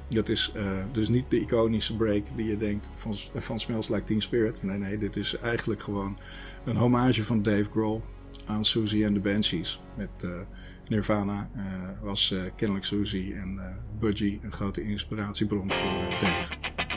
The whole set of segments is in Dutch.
Dat is dus niet de iconische break die je denkt van Smells Like Teen Spirit. Nee, dit is eigenlijk gewoon een hommage van Dave Grohl aan Siouxsie and the Banshees. Met Nirvana was kennelijk Siouxsie en Budgie een grote inspiratiebron voor Dave.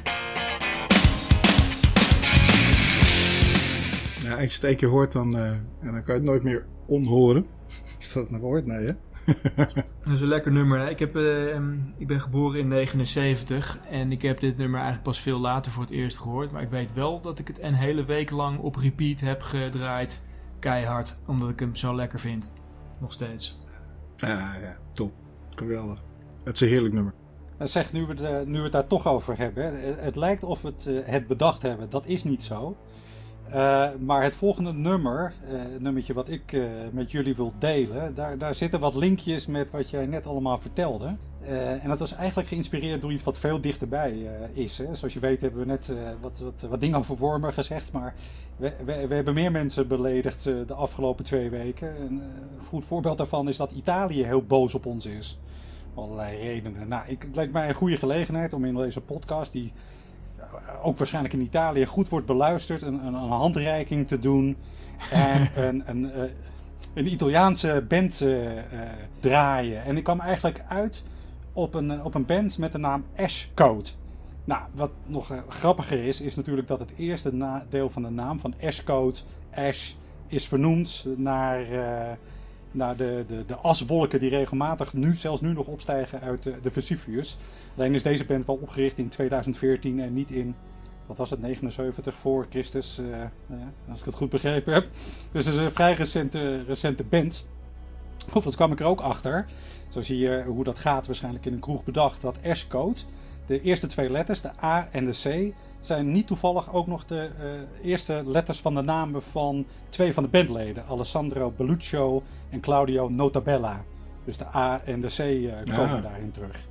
Ja, als je het een keer hoort, dan kan je het nooit meer onhoren. Is dat nou hoort? Nee, hè? Dat is een lekker nummer. Ik ben geboren in 79 en ik heb dit nummer eigenlijk pas veel later voor het eerst gehoord. Maar ik weet wel dat ik het een hele week lang op repeat heb gedraaid. Keihard, omdat ik hem zo lekker vind. Nog steeds. Ja, top. Geweldig. Het is een heerlijk nummer. Zeg, nu we het daar toch over hebben. Het lijkt of we het bedacht hebben. Dat is niet zo. Maar het volgende nummertje wat ik met jullie wil delen, daar zitten wat linkjes met wat jij net allemaal vertelde. En dat was eigenlijk geïnspireerd door iets wat veel dichterbij is. Hè. Zoals je weet hebben we net wat dingen over wormen gezegd, maar we hebben meer mensen beledigd de afgelopen 2 weken. Een goed voorbeeld daarvan is dat Italië heel boos op ons is. Om allerlei redenen. Nou, het lijkt mij een goede gelegenheid om in deze podcast, die ook waarschijnlijk in Italië goed wordt beluisterd, een handreiking te doen en een Italiaanse band draaien. En ik kwam eigenlijk uit op een band met de naam Ashcode. Nou, wat nog grappiger is natuurlijk dat het eerste deel van de naam van Ashcode, Ash, is vernoemd naar de aswolken die regelmatig zelfs nu nog opstijgen uit de Vesuvius. Alleen is deze band wel opgericht in 2014 en niet in, wat was het, 79 voor Christus, als ik het goed begrepen heb. Dus het is een vrij recente band. Overigens kwam ik er ook achter, zo zie je hoe dat gaat waarschijnlijk in een kroeg bedacht, dat Ashcode, de eerste 2 letters, de A en de C, zijn niet toevallig ook nog de eerste letters van de namen van 2 van de bandleden. Alessandro Belluccio en Claudio Notabella. Dus de A en de C komen daarin terug.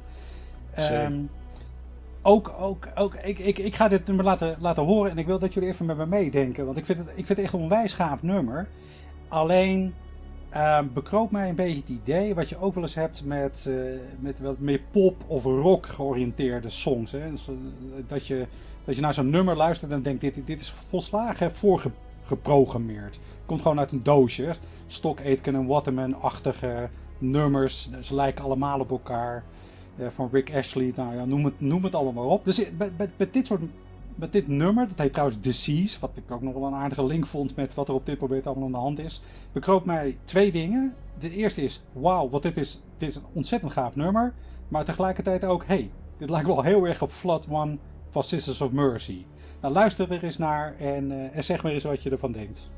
Ik ga dit nummer laten horen en ik wil dat jullie even met me meedenken. Want ik vind het echt een onwijs gaaf nummer. Alleen bekroop mij een beetje het idee wat je ook wel eens hebt met wat meer pop of rock georiënteerde songs. Hè? Dus, dat je naar zo'n nummer luistert en denkt dit is volslagen voorgeprogrammeerd. Komt gewoon uit een doosje. Stock Aitken en Waterman-achtige nummers. Ze lijken allemaal op elkaar. Van Rick Astley, nou ja, noem het allemaal maar op. Dus met dit nummer, dat heet trouwens Disease, wat ik ook nog wel een aardige link vond met wat er op dit moment allemaal aan de hand is, bekroop mij 2 dingen. De eerste is, wauw, wat dit is een ontzettend gaaf nummer. Maar tegelijkertijd ook, dit lijkt wel heel erg op Flood One van Sisters of Mercy. Nou, luister er eens naar en zeg maar eens wat je ervan denkt.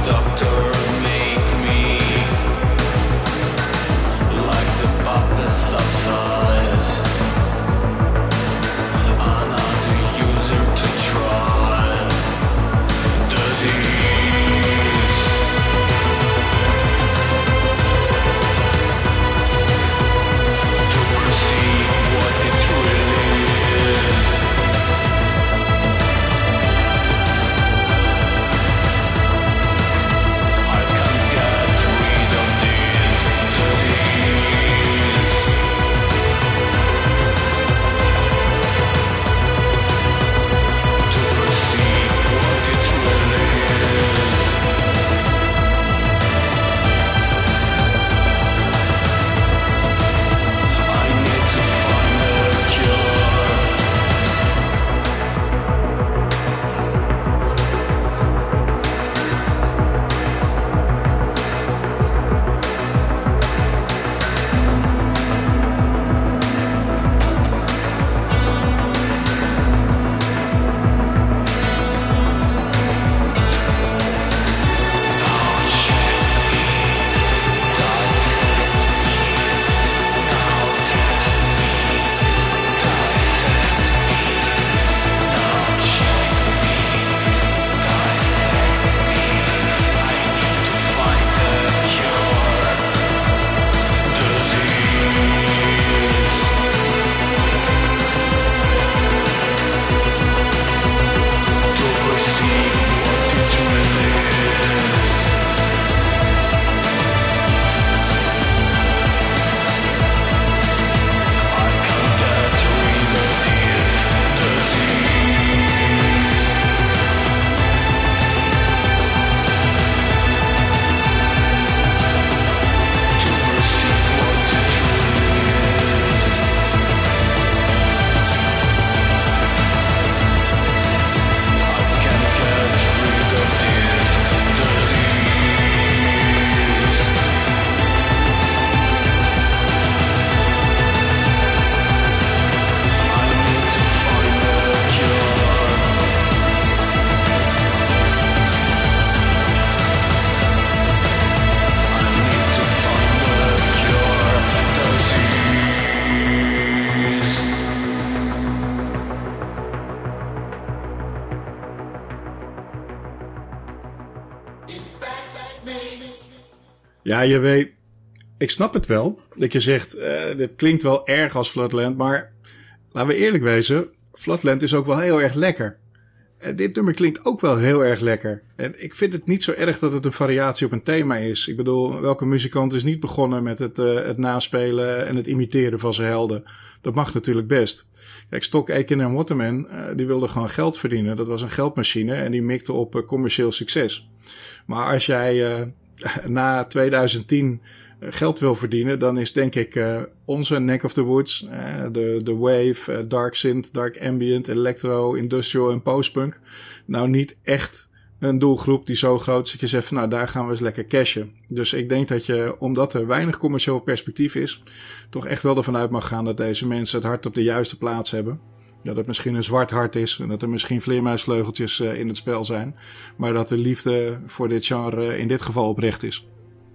Ja, je weet, ik snap het wel. Dat je zegt, dit klinkt wel erg als Floodland, maar laten we eerlijk wezen, Floodland is ook wel heel erg lekker. Dit nummer klinkt ook wel heel erg lekker. En ik vind het niet zo erg dat het een variatie op een thema is. Ik bedoel, welke muzikant is niet begonnen met het naspelen en het imiteren van zijn helden? Dat mag natuurlijk best. Kijk, Stock, Aitken en Waterman, die wilden gewoon geld verdienen. Dat was een geldmachine en die mikte op commercieel succes. Maar als jij na 2010 geld wil verdienen, dan is denk ik onze Neck of the Woods, de wave, dark synth, dark ambient, electro, industrial en postpunk, nou niet echt een doelgroep die zo groot is dat je zegt van, nou daar gaan we eens lekker cashen. Dus ik denk dat je, omdat er weinig commercieel perspectief is, toch echt wel ervan uit mag gaan dat deze mensen het hart op de juiste plaats hebben. Dat het misschien een zwart hart is en dat er misschien vleermuisvleugeltjes in het spel zijn, maar dat de liefde voor dit genre in dit geval oprecht is.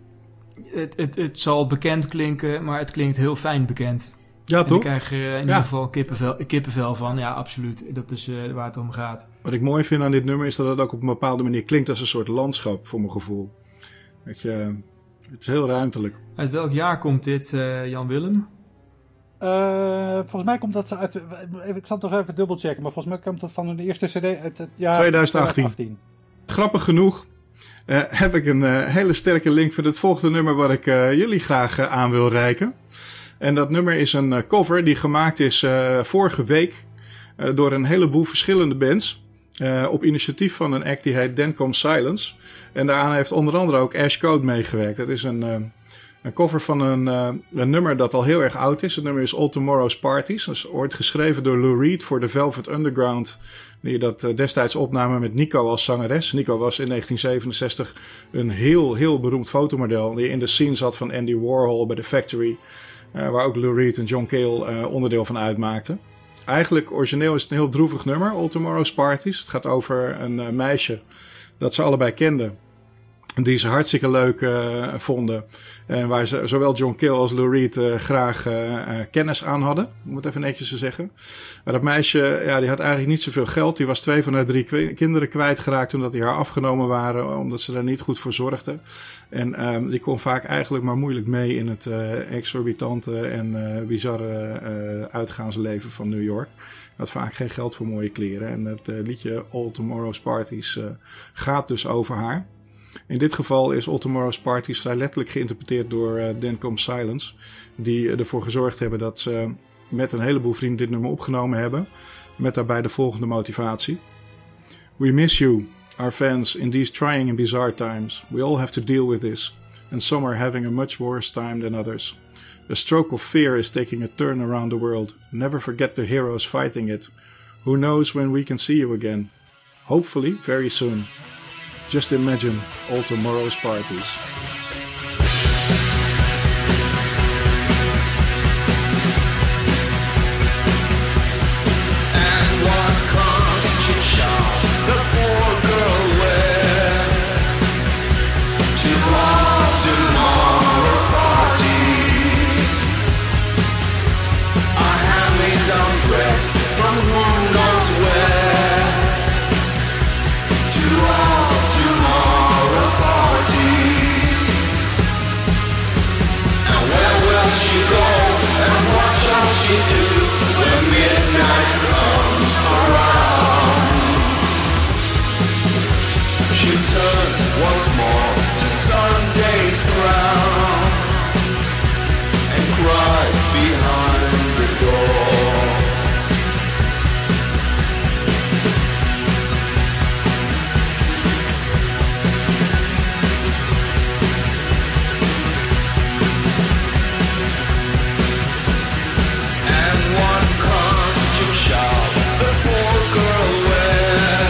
Het zal bekend klinken, maar het klinkt heel fijn bekend. Ja, toch? En ik krijg in ieder geval kippenvel van. Ja, absoluut. Dat is waar het om gaat. Wat ik mooi vind aan dit nummer is dat het ook op een bepaalde manier klinkt als een soort landschap, voor mijn gevoel. Het is heel ruimtelijk. Uit welk jaar komt dit, Jan Willem? Volgens mij komt dat uit... Ik zal het toch even dubbelchecken, maar volgens mij komt dat van de eerste cd uit het jaar 2018. Grappig genoeg heb ik een hele sterke link voor het volgende nummer wat ik jullie graag aan wil reiken. En dat nummer is een cover die gemaakt is vorige week door een heleboel verschillende bands. Op initiatief van een act die heet Then Comes Silence. En daaraan heeft onder andere ook Ash Code meegewerkt. Dat is een cover van een nummer dat al heel erg oud is. Het nummer is All Tomorrow's Parties. Dat is ooit geschreven door Lou Reed voor de Velvet Underground. Die dat destijds opnamen met Nico als zangeres. Nico was in 1967 een heel beroemd fotomodel. Die in de scene zat van Andy Warhol bij The Factory. Waar ook Lou Reed en John Cale onderdeel van uitmaakten. Eigenlijk origineel is het een heel droevig nummer. All Tomorrow's Parties. Het gaat over een meisje dat ze allebei kenden. Die ze hartstikke leuk vonden. En waar zowel John Cale als Lou Reed graag kennis aan hadden. Om het even netjes te zeggen. Maar dat meisje, die had eigenlijk niet zoveel geld. Die was 2 van haar 3 kinderen kwijtgeraakt omdat die haar afgenomen waren. Omdat ze daar niet goed voor zorgden. En die kon vaak eigenlijk maar moeilijk mee in het exorbitante en bizarre uitgaansleven van New York. Had vaak geen geld voor mooie kleren. En het liedje All Tomorrow's Parties gaat dus over haar. In dit geval is All Tomorrow's Parties vrij letterlijk geïnterpreteerd door Then Comes Silence. Die ervoor gezorgd hebben dat ze met een heleboel vrienden dit nummer opgenomen hebben. Met daarbij de volgende motivatie. We miss you, our fans, in these trying and bizarre times. We all have to deal with this. And some are having a much worse time than others. A stroke of fear is taking a turn around the world. Never forget the heroes fighting it. Who knows when we can see you again? Hopefully very soon. Just imagine all tomorrow's parties. And what costume shall the poor girl wear to all tomorrow's parties? A hand-me-down dress from who knows where to all tomorrow's parties. And where will she go and what shall she do when midnight comes around? She'll turn once more to Sunday's crown and cry behind the door. Shall the poor girl wear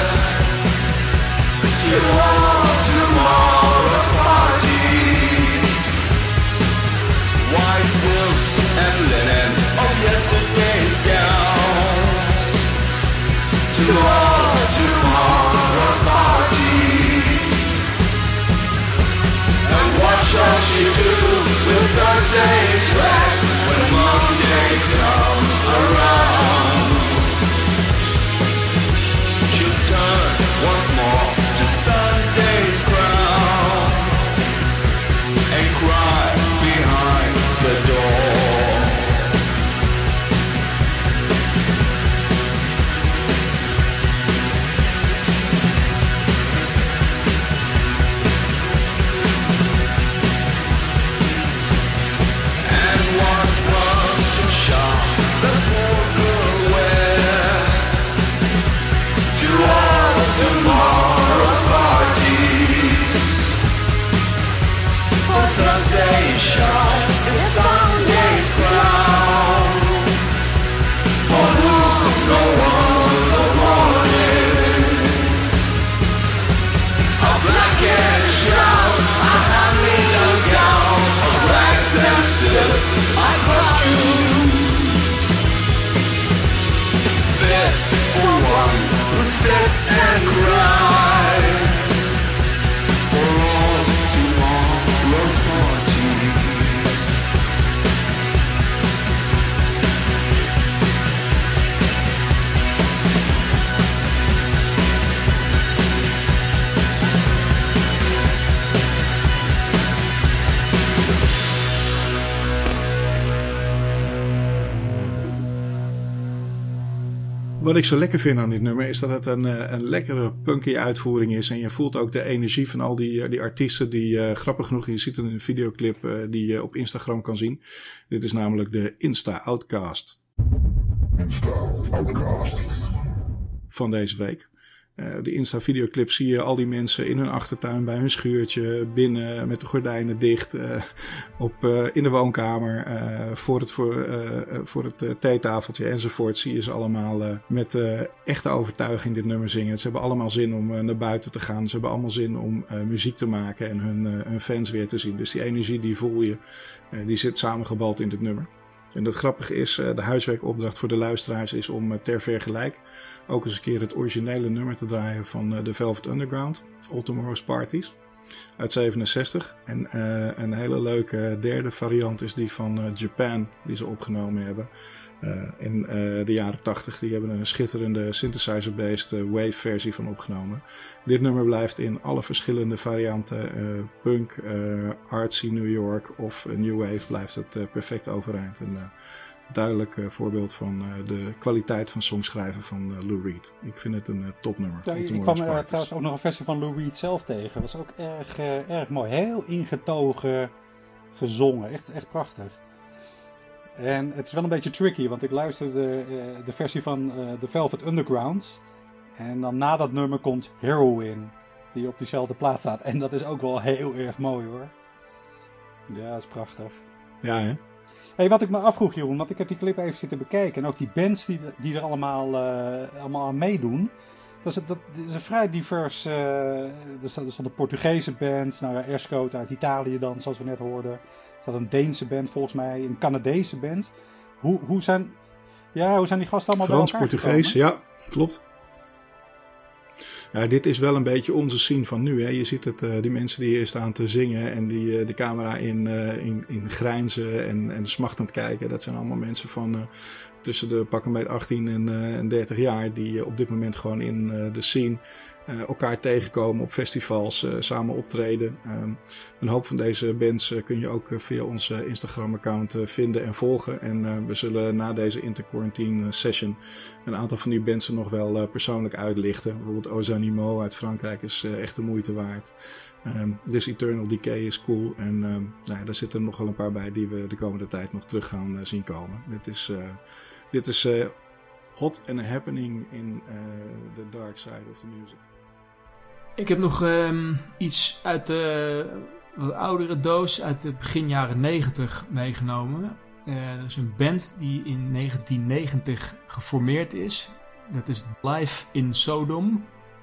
to all tomorrow's parties? White silks and linen of yesterday's gowns to all tomorrow's parties. And what shall she do with Thursday's rest when Monday comes around? Turn once more to Sunday's crown and cry behind the door. And what costume shall the poor girl wear to all tomorrow's parties? For Thursday's shine is Sunday's crown. For whom no one will morning. A blanket shout, a hand-me-down gown of rags and silks, a costume fit for one who sits and cries for all tomorrow's parties. Wat ik zo lekker vind aan dit nummer is dat het een lekkere punky uitvoering is. En je voelt ook de energie van al die artiesten die grappig genoeg, je ziet het in een videoclip die je op Instagram kan zien. Dit is namelijk de Insta Outcast. Van deze week. De Insta videoclip zie je al die mensen in hun achtertuin bij hun schuurtje, binnen met de gordijnen dicht, in de woonkamer, voor het theetafeltje enzovoort. Zie je ze allemaal met echte overtuiging dit nummer zingen. Ze hebben allemaal zin om naar buiten te gaan. Ze hebben allemaal zin om muziek te maken en hun fans weer te zien. Dus die energie die voel je, die zit samengebald in dit nummer. En het grappige is, de huiswerkopdracht voor de luisteraars is om ter vergelijk ook eens een keer het originele nummer te draaien van The Velvet Underground, All Tomorrow's Parties. uit 67. En een hele leuke derde variant is die van Japan, die ze opgenomen hebben. In de jaren 80. Die hebben een schitterende synthesizer-based wave versie van opgenomen. Dit nummer blijft in alle verschillende varianten. Punk, artsy New York of New Wave blijft het perfect overeind. Een duidelijk voorbeeld van de kwaliteit van songschrijven van Lou Reed. Ik vind het een topnummer. Ja, ik kwam trouwens ook nog een versie van Lou Reed zelf tegen. Dat was ook erg mooi. Heel ingetogen gezongen. Echt prachtig. En het is wel een beetje tricky, want ik luisterde de versie van The Velvet Underground. En dan na dat nummer komt Heroin, die op diezelfde plaats staat. En dat is ook wel heel erg mooi hoor. Ja, dat is prachtig. Ja, hè? Hey, wat ik me afvroeg, Jeroen, want ik heb die clip even zitten bekijken. En ook die bands die er allemaal aan meedoen. Dat is een vrij divers... er staat een Portugese band, nou ja, Airscote uit Italië dan, zoals we net hoorden. Er staat een Deense band volgens mij, een Canadese band. Hoe zijn die gasten allemaal Frans, bij elkaar Portugees, gekomen? ja, klopt. Ja, dit is wel een beetje onze scene van nu. Hè. Je ziet het, die mensen die hier staan te zingen en die de camera in grijnzen en smachtend kijken. Dat zijn allemaal mensen van tussen de pak een beetje 18 en 30 jaar die op dit moment gewoon in de scene elkaar tegenkomen op festivals, samen optreden. Een hoop van deze bands kun je ook via onze Instagram-account vinden en volgen. En we zullen na deze interquarantine session een aantal van die bands nog wel persoonlijk uitlichten. Bijvoorbeeld Ozanimo uit Frankrijk is echt de moeite waard. This Eternal Decay is cool. En daar zitten er nog wel een paar bij die we de komende tijd nog terug gaan zien komen. Dit is hot and happening in the dark side of the music. Ik heb nog iets uit de wat oudere doos uit de begin jaren 90 meegenomen. Er is een band die in 1990 geformeerd is. Dat is Live in Sodom.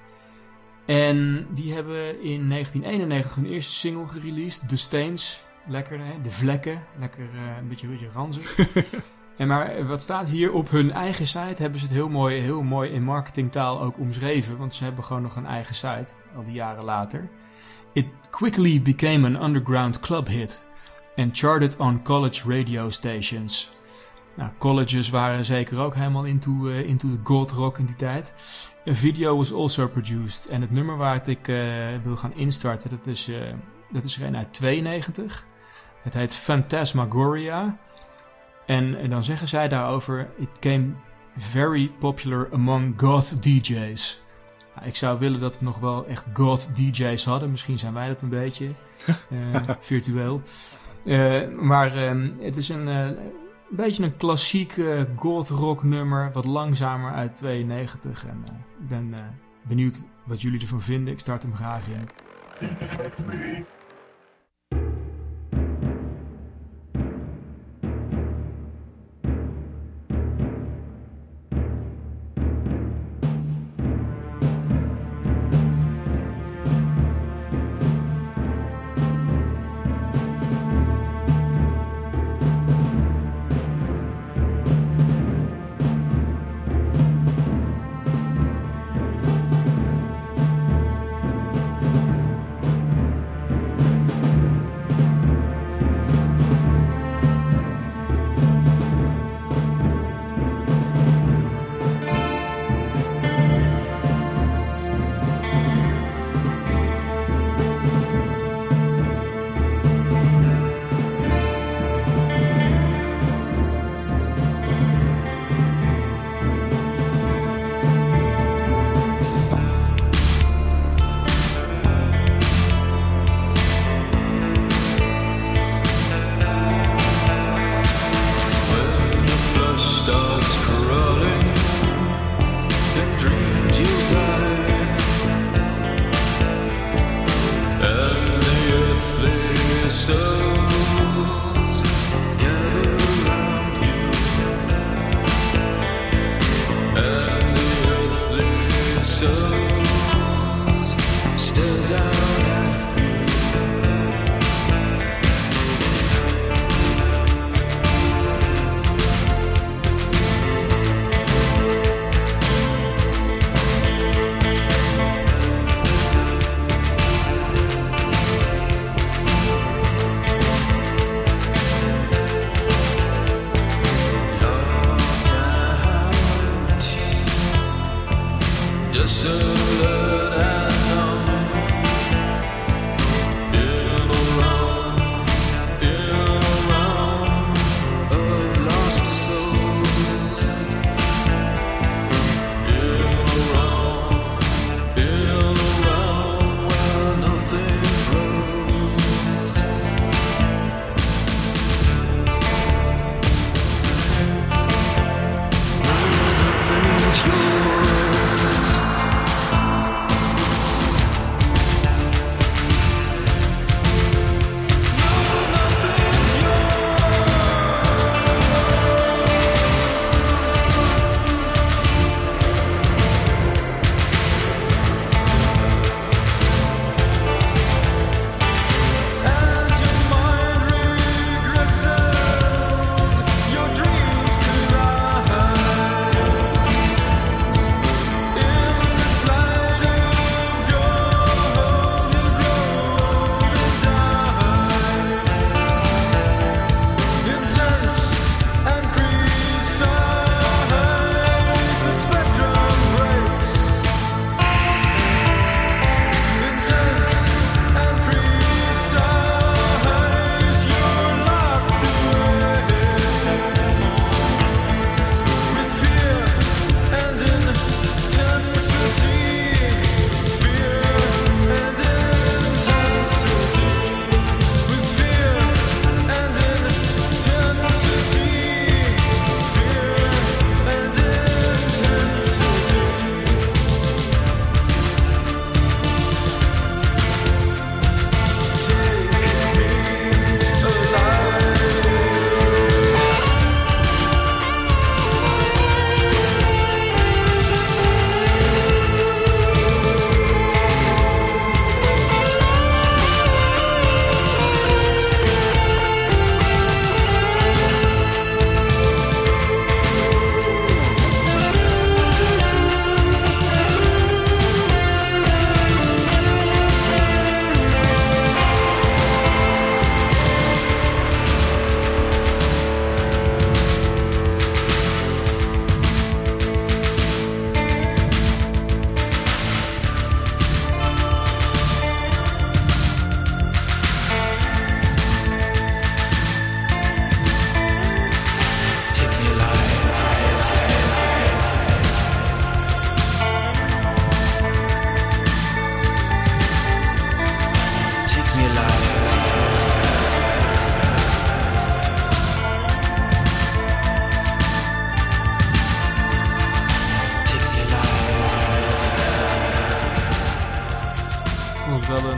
En die hebben in 1991 hun eerste single gereleased. The Stains. Lekker, hè? De vlekken. Lekker een beetje ranzig. Maar wat staat hier op hun eigen site, hebben ze het heel mooi in marketingtaal ook omschreven. Want ze hebben gewoon nog een eigen site, al die jaren later. It quickly became an underground club hit and charted on college radio stations. Nou, colleges waren zeker ook helemaal into the goth rock in die tijd. A video was also produced. En het nummer waar ik wil gaan instarten, dat is er een uit 92. Het heet Phantasmagoria. En dan zeggen zij daarover: It came very popular among goth DJ's. Nou, ik zou willen dat we nog wel echt goth DJ's hadden. Misschien zijn wij dat een beetje virtueel. Maar het is een beetje een klassiek goth rock nummer. Wat langzamer uit 92. En ik ben benieuwd wat jullie ervan vinden. Ik start hem graag in. Infect me.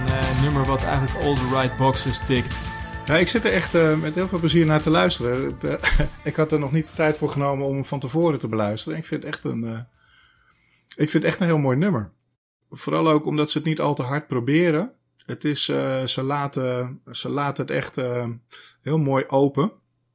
Een nummer wat eigenlijk all the right boxes tikt. Ja, ik zit er echt met heel veel plezier naar te luisteren. Ik had er nog niet de tijd voor genomen om hem van tevoren te beluisteren. Ik vind het echt een heel mooi nummer. Vooral ook omdat ze het niet al te hard proberen. Het is, ze laten het echt heel mooi open.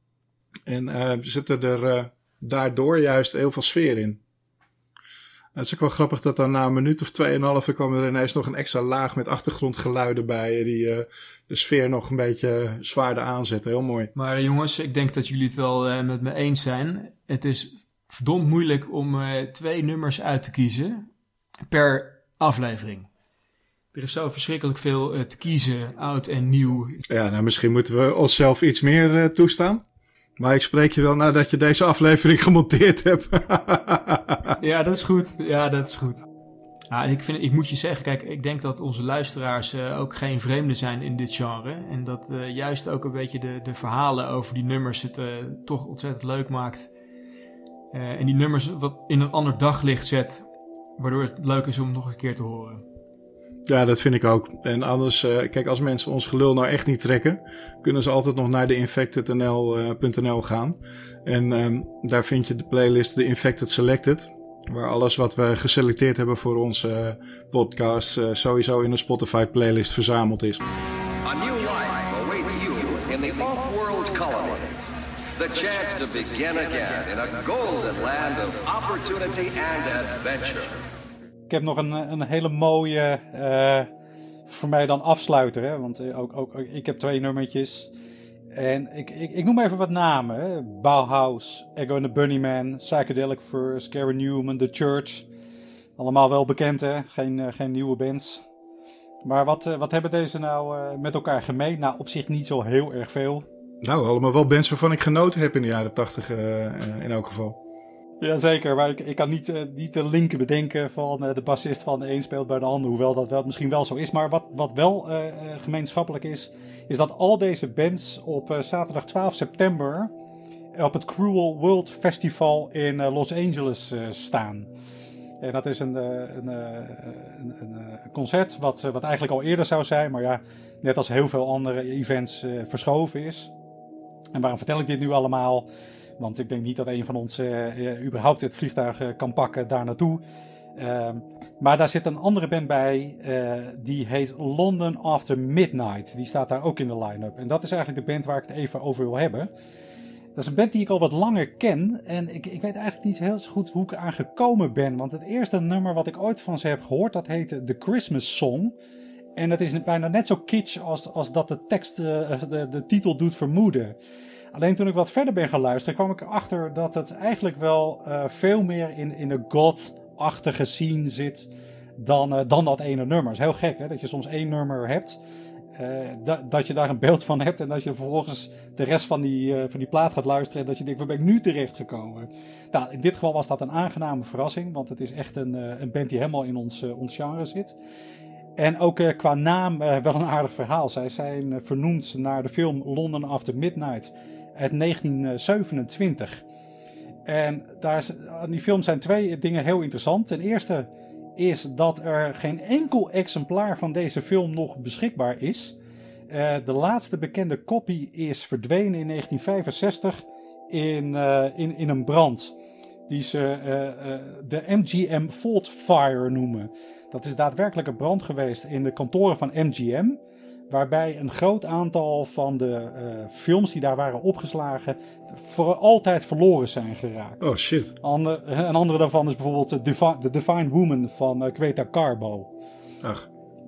En zetten er daardoor juist heel veel sfeer in. Het is ook wel grappig dat dan na een minuut of 2,5 kwam er ineens nog een extra laag met achtergrondgeluiden bij. Die de sfeer nog een beetje zwaarder aanzetten. Heel mooi. Maar jongens, ik denk dat jullie het wel met me eens zijn. Het is verdomd moeilijk om 2 nummers uit te kiezen per aflevering. Er is zo verschrikkelijk veel te kiezen, oud en nieuw. Ja, nou misschien moeten we onszelf iets meer toestaan. Maar ik spreek je wel nadat je deze aflevering gemonteerd hebt. Ja, dat is goed. Ja, ik moet je zeggen, kijk, ik denk dat onze luisteraars ook geen vreemden zijn in dit genre. En dat juist ook een beetje de verhalen over die nummers het toch ontzettend leuk maakt. En die nummers wat in een ander daglicht zet, waardoor het leuk is om nog een keer te horen. Ja, dat vind ik ook. En anders, kijk, als mensen ons gelul nou echt niet trekken, kunnen ze altijd nog naar de infected.nl gaan. En daar vind je de playlist The Infected Selected, waar alles wat we geselecteerd hebben voor onze podcast sowieso in een Spotify playlist verzameld is. A new life awaits you in the off-world colonies. The chance to begin again in a golden land of opportunity and adventure. Ik heb nog een hele mooie, voor mij dan afsluiter. Hè? Want ook ik heb 2 nummertjes. En ik noem even wat namen. Hè? Bauhaus, Echo and the Bunnymen, Psychedelic Furs, Gary Newman, The Church. Allemaal wel bekend, hè? Geen nieuwe bands. Maar wat hebben deze nou met elkaar gemeen? Nou, op zich niet zo heel erg veel. Nou, allemaal wel bands waarvan ik genoten heb in de jaren 80 in elk geval. Jazeker, maar ik kan niet de linken bedenken van de bassist van de een speelt bij de ander. Hoewel dat wel misschien wel zo is. Maar wat wel gemeenschappelijk is dat al deze bands op zaterdag 12 september op het Cruel World Festival in Los Angeles staan. En dat is een concert wat eigenlijk al eerder zou zijn, maar ja, net als heel veel andere events verschoven is. En waarom vertel ik dit nu allemaal? Want ik denk niet dat een van ons überhaupt het vliegtuig kan pakken daar naartoe. Maar daar zit een andere band bij. Die heet London After Midnight. Die staat daar ook in de line-up. En dat is eigenlijk de band waar ik het even over wil hebben. Dat is een band die ik al wat langer ken. En ik weet eigenlijk niet heel goed hoe ik eraan gekomen ben. Want het eerste nummer wat ik ooit van ze heb gehoord, dat heette The Christmas Song. En dat is bijna net zo kitsch als dat de tekst de titel doet vermoeden. Alleen toen ik wat verder ben gaan luisteren, kwam ik erachter dat het eigenlijk wel veel meer in de goth-achtige scene zit dan dat ene nummer. Dat is heel gek, hè? Dat je soms 1 nummer hebt, dat je daar een beeld van hebt en dat je vervolgens de rest van die plaat gaat luisteren en dat je denkt, waar ben ik nu terecht gekomen? Nou, in dit geval was dat een aangename verrassing, want het is echt een band die helemaal in ons genre zit. En ook qua naam wel een aardig verhaal. Zij zijn vernoemd naar de film London After Midnight uit 1927. En aan die film zijn 2 dingen heel interessant. Ten eerste is dat er geen enkel exemplaar van deze film nog beschikbaar is. De laatste bekende kopie is verdwenen in 1965 in een brand. Die ze de MGM Fault Fire noemen. Dat is daadwerkelijk een brand geweest in de kantoren van MGM. Waarbij een groot aantal van de films die daar waren opgeslagen voor altijd verloren zijn geraakt. Oh shit. Een andere daarvan is bijvoorbeeld The Divine Woman van Greta Garbo. Ach.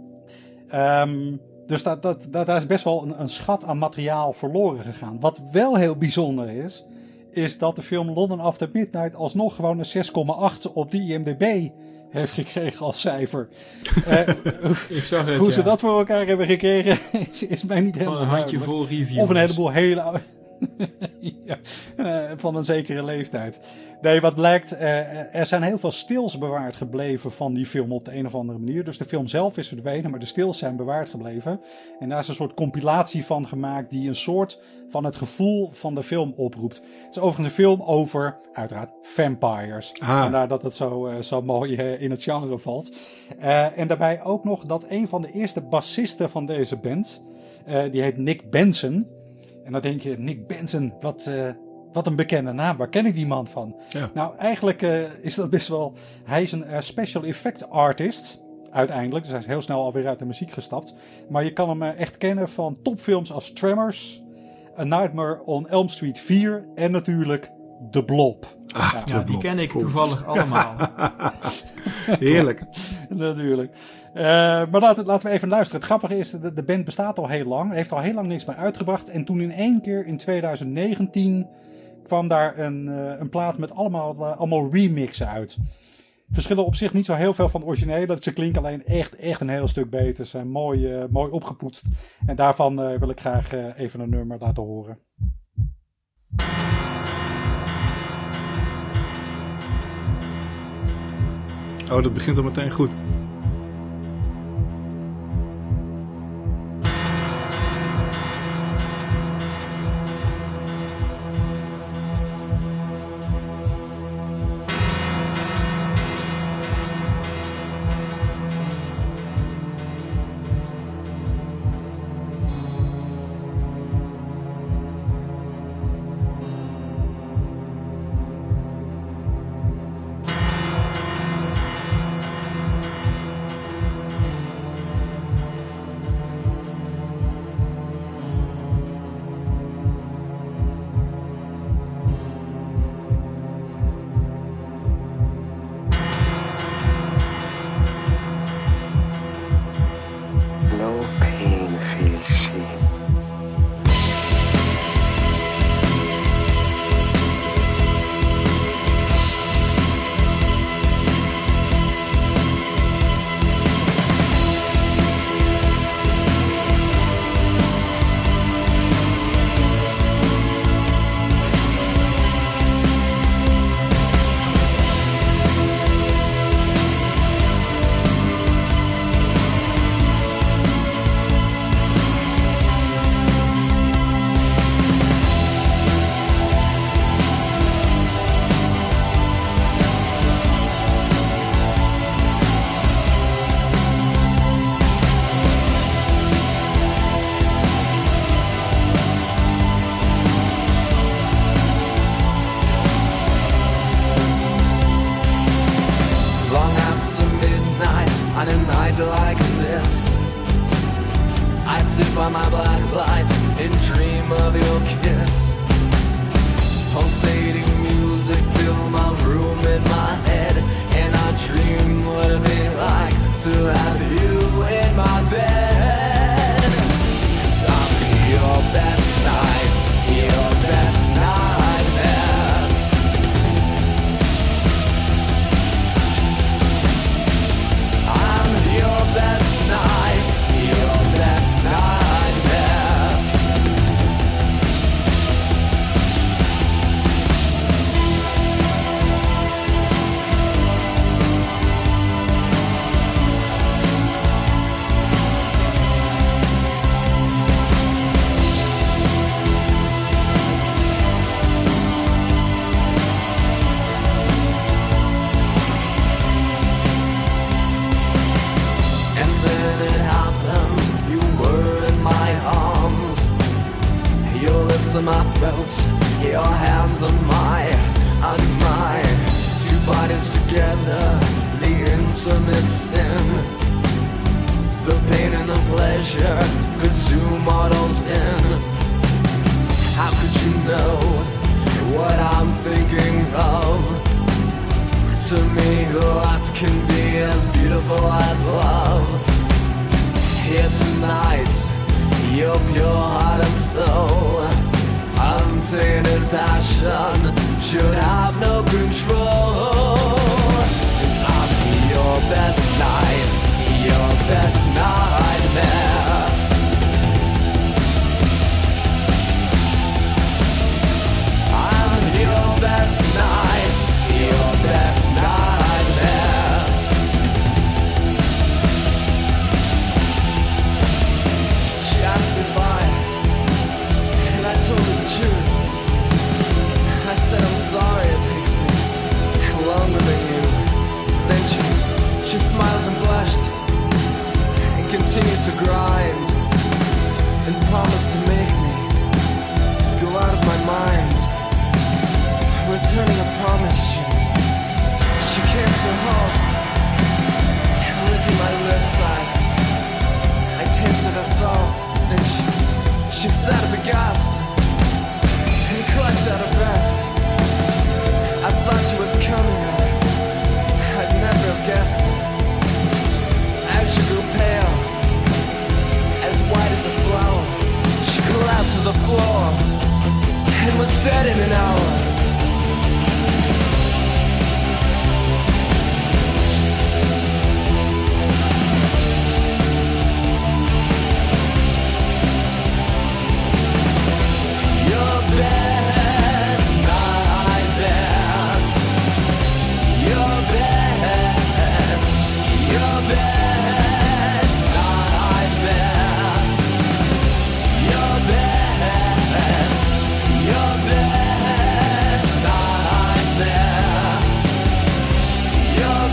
Dus daar is best wel een schat aan materiaal verloren gegaan. Wat wel heel bijzonder is dat de film London After Midnight alsnog gewoon een 6,8 op de IMDb heeft gekregen als cijfer. Ik zag het, hoe ze dat voor elkaar hebben gekregen is mij niet helemaal van een handjevol reviews. Of een heleboel hele Ja, van een zekere leeftijd. Nee, wat blijkt, er zijn heel veel stils bewaard gebleven van die film op de een of andere manier. Dus de film zelf is verdwenen, maar de stils zijn bewaard gebleven. En daar is een soort compilatie van gemaakt die een soort van het gevoel van de film oproept. Het is overigens een film over, uiteraard, vampires. Vandaar dat het zo mooi in het genre valt. En daarbij ook nog dat een van de eerste bassisten van deze band, die heet Nick Benson. En dan denk je, Nick Benson, wat een bekende naam. Waar ken ik die man van? Ja. Nou, eigenlijk is dat best wel... Hij is een special effect artist, uiteindelijk. Dus hij is heel snel alweer uit de muziek gestapt. Maar je kan hem echt kennen van topfilms als Tremors, A Nightmare on Elm Street 4 en natuurlijk The Blob. Ja, die ken ik toevallig allemaal. Heerlijk. Natuurlijk. Maar laten we even luisteren. Het grappige is, de band bestaat al heel lang. Heeft al heel lang niks meer uitgebracht. En toen in één keer in 2019 kwam daar een plaat met allemaal remixen uit. Verschillen op zich niet zo heel veel van de originele. Ze klinken alleen echt een heel stuk beter. Ze zijn mooi opgepoetst. En daarvan wil ik graag even een nummer laten horen. Oh, dat begint al meteen goed. was dead in an hour. Your best nightmare. Your best nightmare. Your best nightmare. Your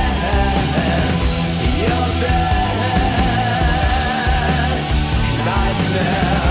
best nightmare.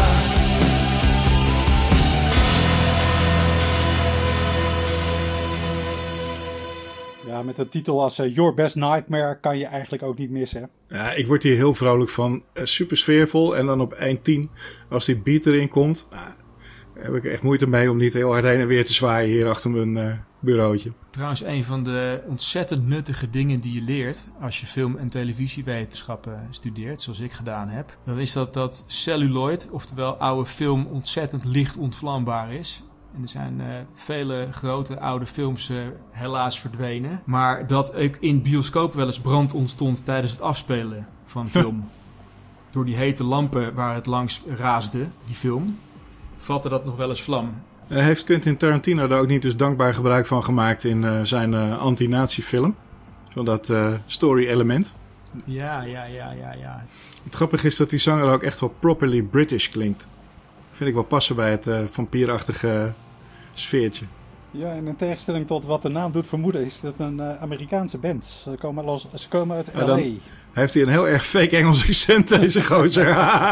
Ja, met een titel als Your Best Nightmare kan je eigenlijk ook niet missen. Ja, ik word hier heel vrolijk van. Super sfeervol. En dan op eind 10, als die beat erin komt, heb ik echt moeite mee om niet heel hard heen en weer te zwaaien hier achter mijn bureautje. Trouwens, een van de ontzettend nuttige dingen die je leert als je film- en televisiewetenschappen studeert, zoals ik gedaan heb, dan is dat celluloid, oftewel oude film, ontzettend licht ontvlambaar is. En er zijn vele grote oude films helaas verdwenen. Maar dat ook in bioscoop wel eens brand ontstond tijdens het afspelen van film. Door die hete lampen waar het langs raasde, die film, vatte dat nog wel eens vlam. Heeft Quentin Tarantino daar ook niet dus dankbaar gebruik van gemaakt in zijn anti-nazi-film? Van dat story-element. Ja. Het grappige is dat die zanger ook echt wel properly British klinkt. Vind ik wel passen bij het vampierachtige sfeertje. Ja, en in tegenstelling tot wat de naam doet vermoeden, is dat een Amerikaanse band. Ze komen uit LA. Dan heeft hij een heel erg fake Engels accent, deze gozer.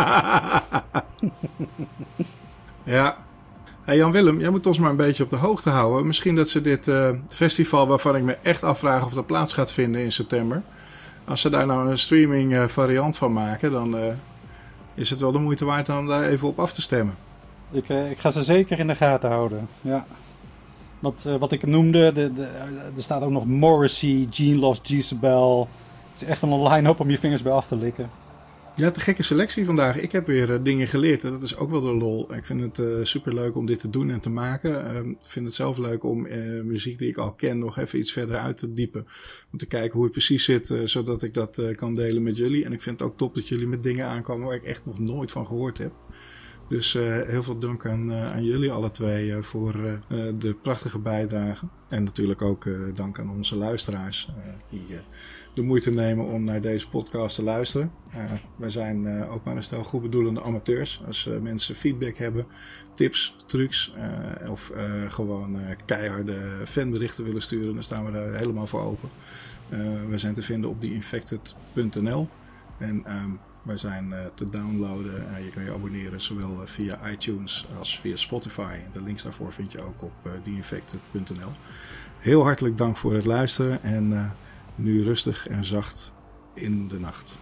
Ja. Hey Jan-Willem, jij moet ons maar een beetje op de hoogte houden. Misschien dat ze dit festival, waarvan ik me echt afvraag of dat plaats gaat vinden in september. Als ze daar nou een streaming variant van maken, dan is het wel de moeite waard om daar even op af te stemmen. Ik ga ze zeker in de gaten houden. Ja. Wat ik noemde, er staat ook nog Morrissey, Gene Loves Jezebel. Het is echt wel een line-up om je vingers bij af te likken. Ja, te gekke selectie vandaag. Ik heb weer dingen geleerd. En dat is ook wel de lol. Ik vind het superleuk om dit te doen en te maken. Ik vind het zelf leuk om muziek die ik al ken nog even iets verder uit te diepen. Om te kijken hoe het precies zit, zodat ik dat kan delen met jullie. En ik vind het ook top dat jullie met dingen aankomen waar ik echt nog nooit van gehoord heb. Dus heel veel dank aan jullie alle twee voor de prachtige bijdrage. En natuurlijk ook dank aan onze luisteraars die de moeite nemen om naar deze podcast te luisteren. Wij zijn ook maar een stel goed bedoelende amateurs. Als mensen feedback hebben, tips, trucs of gewoon keiharde fanberichten willen sturen, dan staan we daar helemaal voor open. We zijn te vinden op theinfected.nl en wij zijn te downloaden. Je kan je abonneren zowel via iTunes als via Spotify. De links daarvoor vind je ook op theinfected.nl. Heel hartelijk dank voor het luisteren en nu rustig en zacht in de nacht.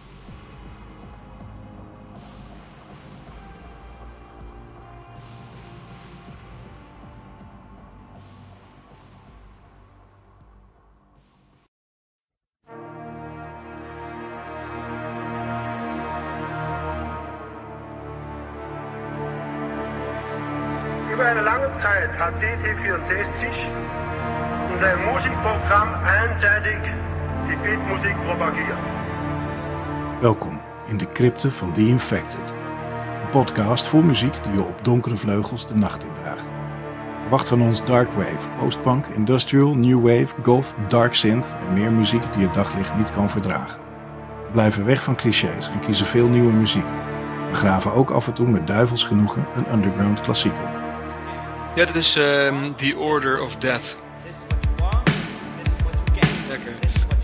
Über eine lange Zeit hat DT64 in seinem Musikprogramm einseitig die Beatmusik propagiert. Welkom in de crypte van The Infected. Een podcast voor muziek die je op donkere vleugels de nacht indraagt. Wacht van ons darkwave, postpunk, industrial, new wave, goth, dark synth en meer muziek die het daglicht niet kan verdragen. We blijven weg van clichés en kiezen veel nieuwe muziek. We graven ook af en toe met duivels genoegen een underground klassieker. Ja, dit is The Order of Death. Lekker.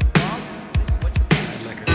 Lekker.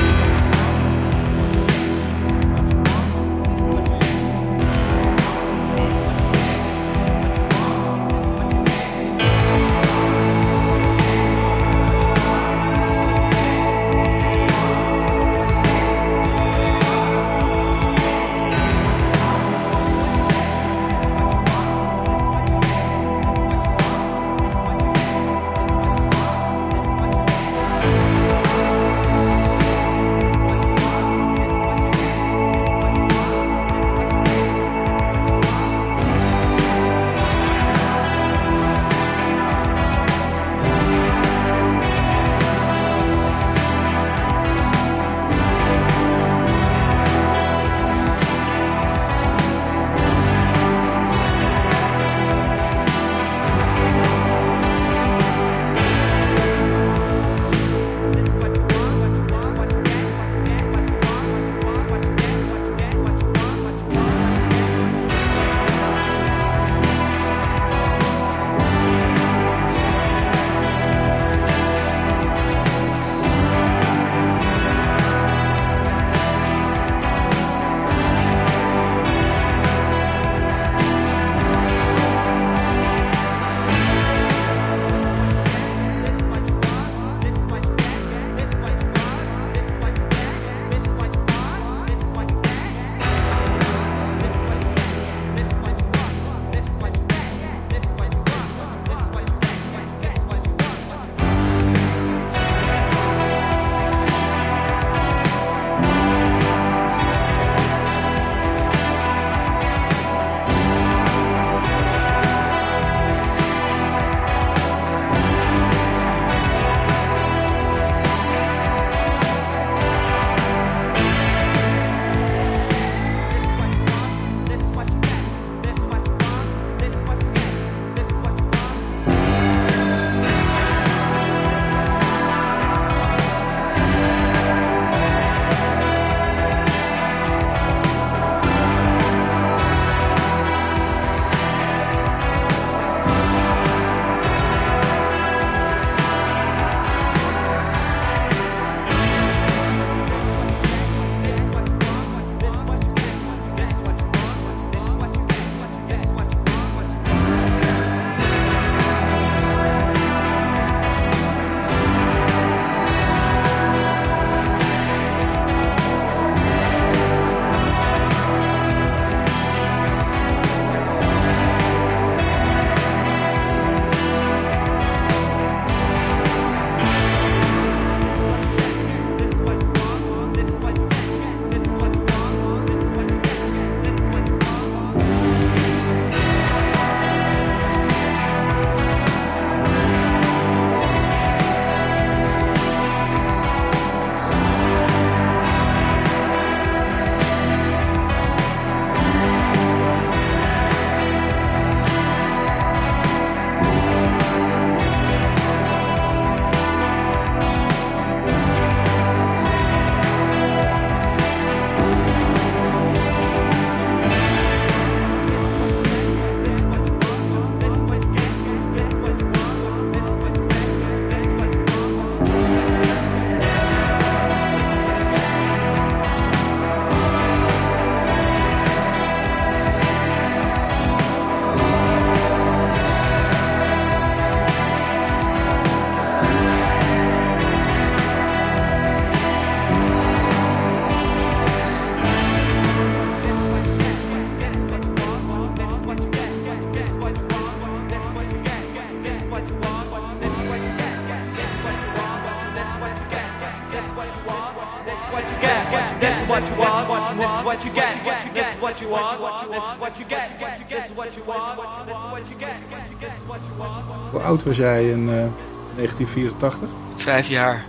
what you want, this is what you get, this is what you want, this is what you get, this is what you want, this is what you get, this is what you want. Hoe oud was jij in 1984? 5 jaar.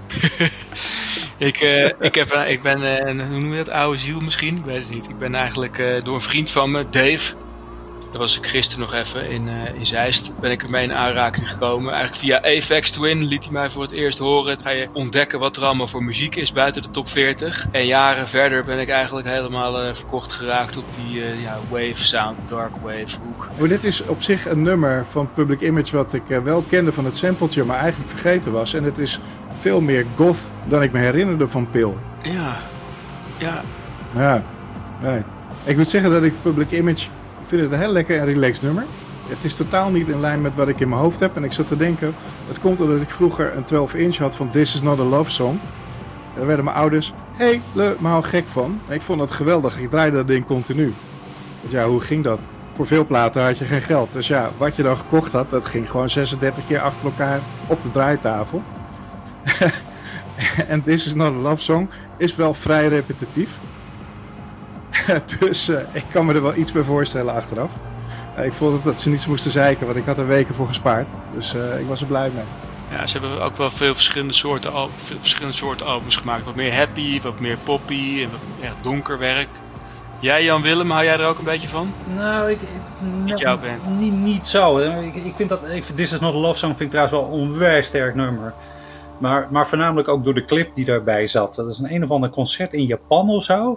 Ik ben hoe noem je dat, oude ziel misschien? Ik weet het niet. Ik ben eigenlijk door een vriend van me, Dave, daar was ik gisteren nog even in Zeist, ben ik ermee in aanraking gekomen. Eigenlijk via Aphex Twin liet hij mij voor het eerst horen. Dan ga je ontdekken wat er allemaal voor muziek is buiten de top 40. En jaren verder ben ik eigenlijk helemaal verkocht geraakt op die wave sound, dark wave hoek. Maar dit is op zich een nummer van Public Image wat ik wel kende van het sampletje, maar eigenlijk vergeten was. En het is veel meer goth dan ik me herinnerde van Pil. Ja. Ja, nee. Ik moet zeggen dat ik Public Image, ik vind het een heel lekker en relaxed nummer. Het is totaal niet in lijn met wat ik in mijn hoofd heb. En ik zat te denken, het komt omdat ik vroeger een 12-inch had van This Is Not A Love Song. Daar werden mijn ouders helemaal gek van. Ik vond het geweldig, ik draaide dat ding continu. Dus ja, hoe ging dat? Voor veel platen had je geen geld. Dus ja, wat je dan gekocht had, dat ging gewoon 36 keer achter elkaar op de draaitafel. En This Is Not A Love Song is wel vrij repetitief. Dus ik kan me er wel iets bij voorstellen achteraf. Ik vond dat ze niets moesten zeiken, want ik had er weken voor gespaard. Dus ik was er blij mee. Ja, ze hebben ook wel veel verschillende soorten albums gemaakt. Wat meer happy, wat meer poppy en wat echt donker werk. Jij, Jan Willem, hou jij er ook een beetje van? Nou, Niet jouw band. Niet zo. Ik vind This Is Not A Love Song vind ik trouwens wel een onwijs sterk nummer. Maar voornamelijk ook door de clip die daarbij zat. Dat is een of ander concert in Japan of zo.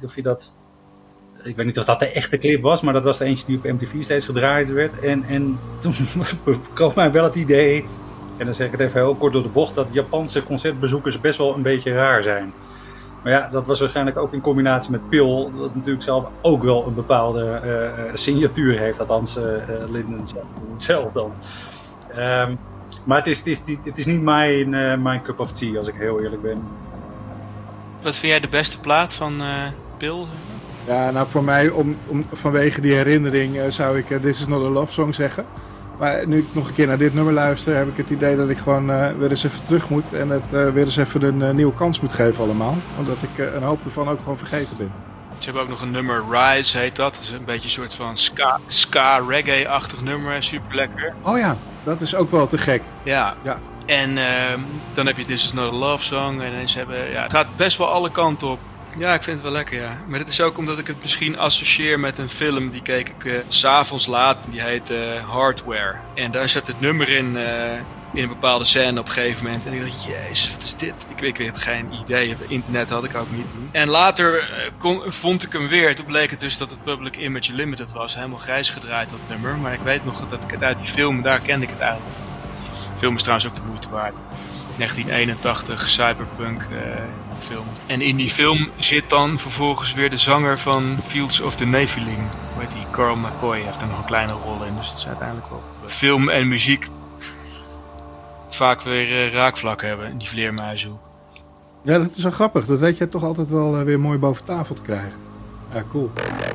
Ik weet niet of dat de echte clip was, maar dat was er eentje die op MTV steeds gedraaid werd. En toen kwam mij wel het idee, en dan zeg ik het even heel kort door de bocht, dat Japanse concertbezoekers best wel een beetje raar zijn. Maar ja, dat was waarschijnlijk ook in combinatie met Pil, dat natuurlijk zelf ook wel een bepaalde signatuur heeft, althans Linden zelf dan. Maar het is niet mijn cup of tea, als ik heel eerlijk ben. Wat vind jij de beste plaat van Pil? Ja, nou voor mij, vanwege die herinnering zou ik This Is Not A Love Song zeggen. Maar nu ik nog een keer naar dit nummer luister, heb ik het idee dat ik gewoon weer eens even terug moet. En het weer eens even een nieuwe kans moet geven allemaal. Omdat ik een hoop ervan ook gewoon vergeten ben. Ze hebben ook nog een nummer, Rise heet dat. Dat is een beetje een soort van ska reggae-achtig nummer, super lekker. Oh ja, dat is ook wel te gek. Ja. En dan heb je This Is Not A Love Song. En ze hebben, het gaat best wel alle kanten op. Ja, ik vind het wel lekker, ja. Maar dit is ook omdat ik het misschien associeer met een film. Die keek ik 's avonds laat. Die heet Hardware. En daar zat het nummer in een bepaalde scène op een gegeven moment. En ik dacht, jezus, wat is dit? Ik weet geen idee. Internet had ik ook niet toen. En later vond ik hem weer. Toen bleek het dus dat het Public Image Limited was. Helemaal grijs gedraaid, dat nummer. Maar ik weet nog dat ik het uit die film, daar kende ik het eigenlijk. De film is trouwens ook de moeite waard. 1981 cyberpunk film. En in die film zit dan vervolgens weer de zanger van Fields of the Nephilim. Hoe heet die? Carl McCoy heeft er nog een kleine rol in. Dus het is uiteindelijk wel film en muziek vaak weer raakvlakken hebben in die vleermuizenhoek. Ja, dat is wel grappig. Dat weet jij toch altijd wel weer mooi boven tafel te krijgen. Ja, cool.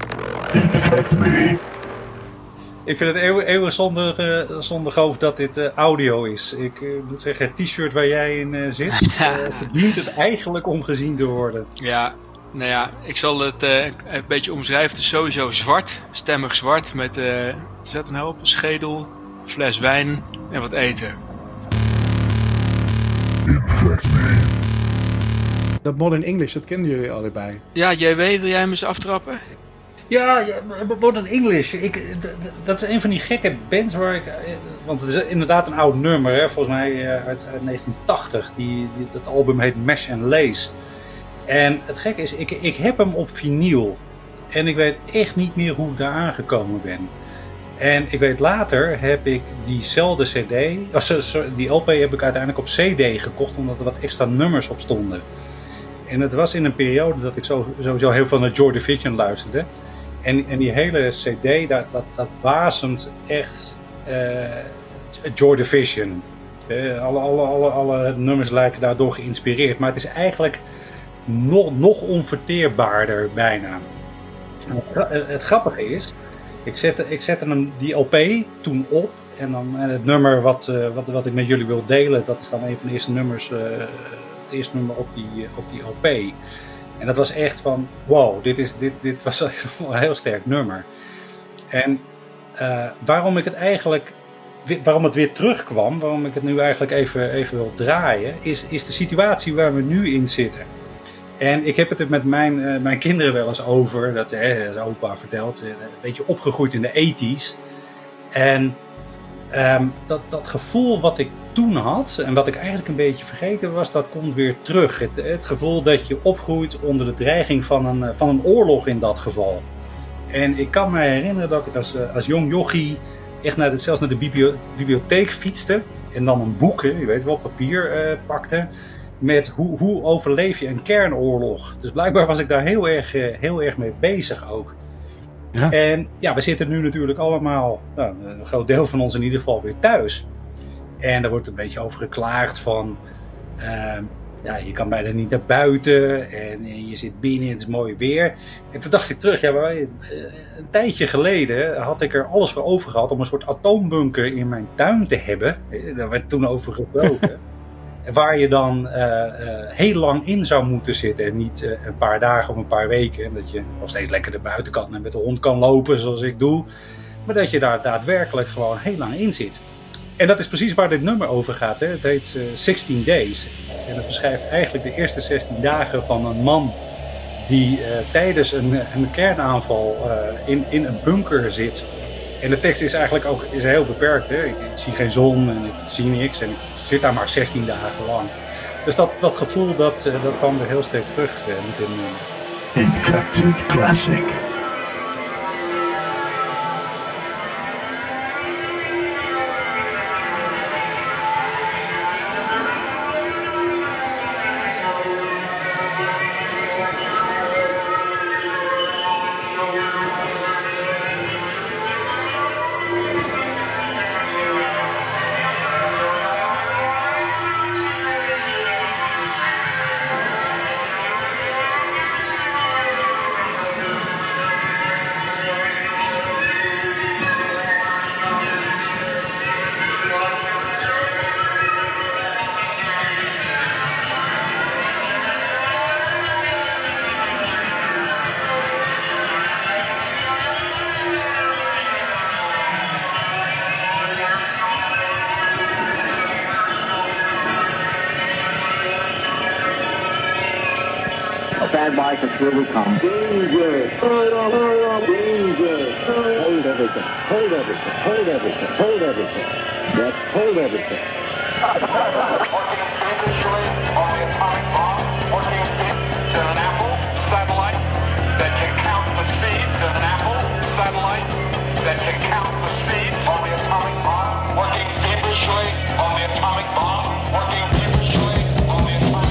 Ik vind het eeuwig zondig over dat dit audio is. Ik moet zeggen, het t-shirt waar jij in zit, verdient het eigenlijk om gezien te worden. Ja, nou ja, ik zal het een beetje omschrijven. Het is sowieso zwart, stemmig zwart, met zet een hoop, een schedel, een fles wijn en wat eten. Dat Modern English, dat kenden jullie allebei. Ja, JW, wil jij hem eens aftrappen? Ja, Modern English. Dat is een van die gekke bands waar ik... Want het is inderdaad een oud nummer, hè, volgens mij uit 1980. Dat album heet Mash and Lace. En het gekke is, ik heb hem op vinyl. En ik weet echt niet meer hoe ik daar aangekomen ben. En ik weet later heb ik diezelfde cd... die LP heb ik uiteindelijk op cd gekocht, omdat er wat extra nummers op stonden. En het was in een periode dat ik sowieso heel veel naar Joy Division luisterde. En die hele cd, dat wasemt echt Joy Division. Alle nummers lijken daardoor geïnspireerd. Maar het is eigenlijk nog onverteerbaarder bijna. Het grappige is, ik zette die LP toen op. En het nummer wat ik met jullie wil delen, dat is dan een van de eerste nummers... het eerste nummer op die LP. En dat was echt van, wow, dit was echt wel een heel sterk nummer. En waarom het weer terugkwam, waarom ik het nu eigenlijk even wil draaien, is de situatie waar we nu in zitten. En ik heb het er met mijn kinderen wel eens over, dat opa vertelt, een beetje opgegroeid in de 80's. En dat gevoel wat ik toen had, en wat ik eigenlijk een beetje vergeten was, dat komt weer terug. Het gevoel dat je opgroeit onder de dreiging van een oorlog in dat geval. En ik kan me herinneren dat ik als jong jochie echt zelfs naar de bibliotheek fietste. En dan een boek, je weet wel, papier pakte. Met hoe overleef je een kernoorlog. Dus blijkbaar was ik daar heel erg mee bezig ook. Ja. En ja, we zitten nu natuurlijk allemaal, een groot deel van ons in ieder geval, weer thuis. En daar wordt een beetje over geklaagd van, je kan bijna niet naar buiten en je zit binnen, het is mooi weer. En toen dacht ik terug, een tijdje geleden had ik er alles voor over gehad om een soort atoombunker in mijn tuin te hebben. Daar werd toen over gesproken. Waar je dan heel lang in zou moeten zitten en niet een paar dagen of een paar weken. En dat je nog steeds lekker de buitenkant en met de hond kan lopen zoals ik doe. Maar dat je daar daadwerkelijk gewoon heel lang in zit. En dat is precies waar dit nummer over gaat. Hè? Het heet 16 Days. En het beschrijft eigenlijk de eerste 16 dagen van een man die tijdens een kernaanval in een bunker zit. En de tekst is eigenlijk ook heel beperkt. Hè? Ik zie geen zon en ik zie niks en ik zit daar maar 16 dagen lang. Dus dat gevoel dat kwam er heel sterk terug met dit nummer. Infected Classic. Here we come. Danger! Danger! Hold everything. Hold everything. Hold everything. Hold everything. Yes, hold everything. Working dangerously on the atomic bomb. Working to an Apple satellite that can count the seeds. An Apple satellite that can count the seeds on the atomic bomb. Working dangerously on the atomic bomb. Working dangerously on the atomic bomb.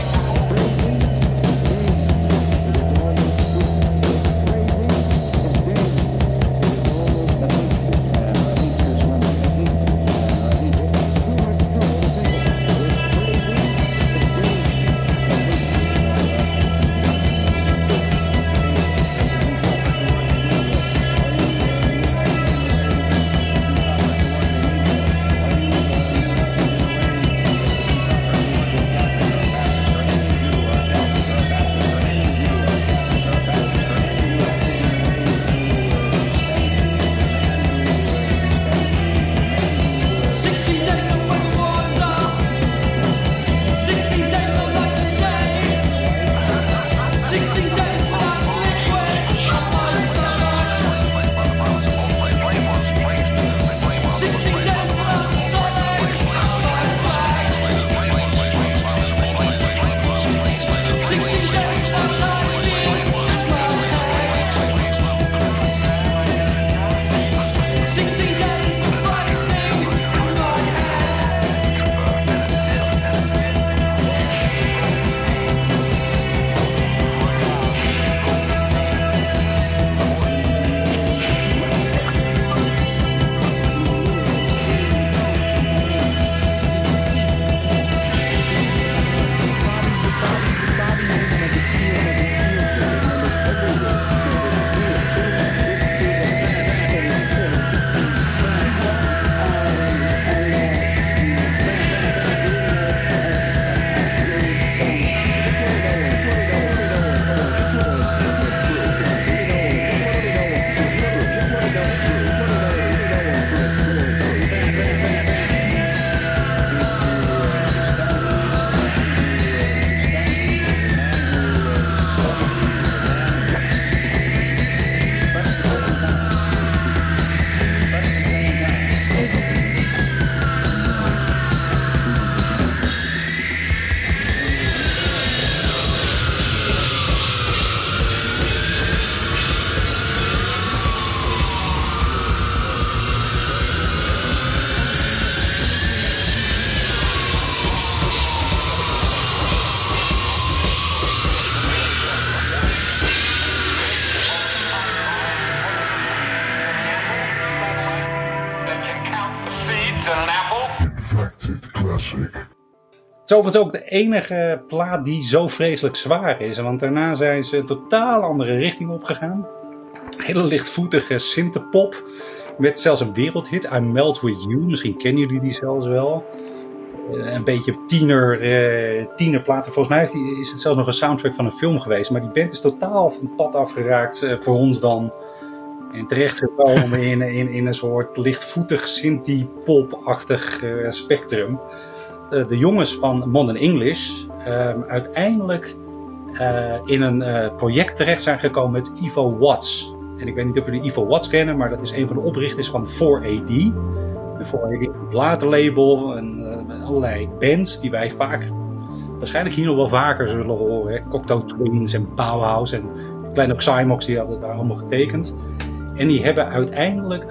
classic. Het is overigens ook de enige plaat die zo vreselijk zwaar is. Want daarna zijn ze een totaal andere richting opgegaan. Hele lichtvoetige synthepop. Met zelfs een wereldhit. I Melt With You. Misschien kennen jullie die zelfs wel. Een beetje tienerplaten. Volgens mij is het zelfs nog een soundtrack van een film geweest. Maar die band is totaal van het pad afgeraakt voor ons dan. En terechtgekomen in een soort lichtvoetig synthie-pop-achtig spectrum. De jongens van Modern English uiteindelijk in een project terecht zijn gekomen met Ivo Watts. En ik weet niet of jullie Ivo Watts kennen, maar dat is een van de oprichters van 4AD. En 4AD is een platenlabel en allerlei bands die wij waarschijnlijk hier nog wel vaker zullen horen. Hè? Cocteau Twins en Bauhaus en Kleine Xymox, die hadden daar allemaal getekend. En die hebben uiteindelijk